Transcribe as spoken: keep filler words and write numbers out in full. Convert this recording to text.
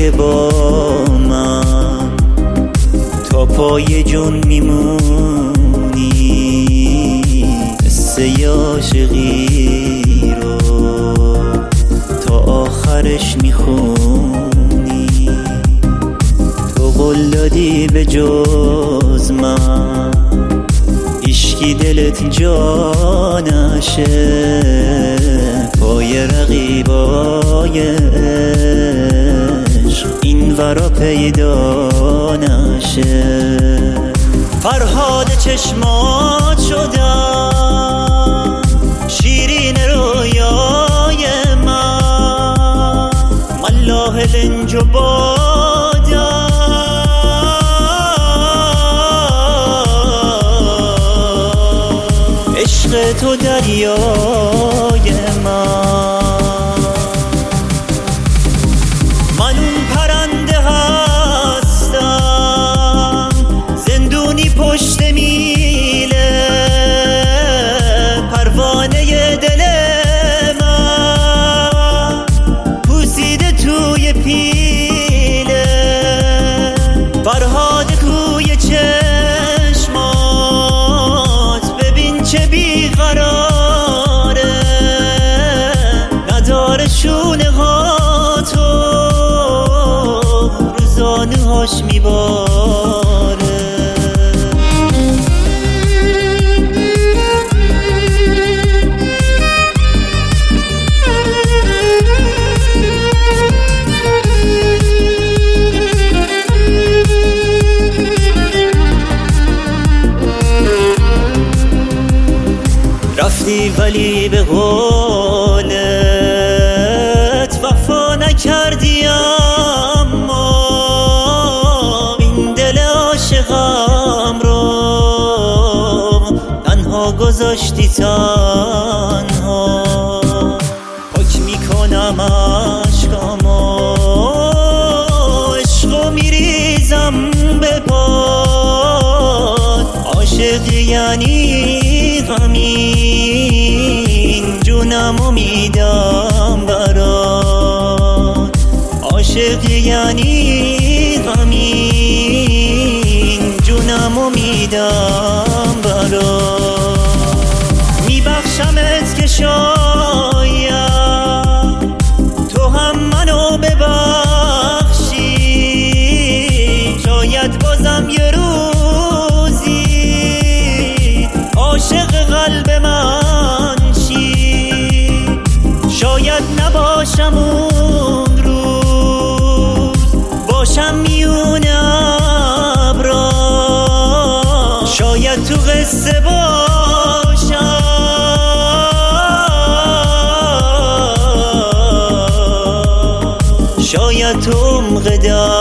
که با من تا پای جون میمونی، قصه عاشقی رو تا آخرش میخونی. تو قول دادی به جز من هیچکی دلت جا نشه، پای رقیبای عشق این ورا پیدا نشه. فرهاد چشمات شدم شیرین رویای من، ملاح لنج و بادم عشق تو دریای من. من اون پرنده هستم زندونی پشت میله، پروانه دل من پوسیده توی پیله. فرهاد توی چشمات ببین چه بیقراره، نداره شونه ها تو رو زانوهاش میباره. رفتی ولی به قولت وفا نکردی، اما این دل عاشقم رو تنها گذاشتی تنها. پاک میکنم عشقامو، عشقو میریزم به پات. عاشقی یعنی غمین جونمو میدم برات، عاشقی یعنی غمین جونمو میدم برات. میبخشمت که شاید تو هم منو ببخشی، شاید بازم یه روزی عاشق قلب من شی. شاید نباشم اون روز، باشم میونه ابرا، شاید تو قصه باشم، شاید تو عمق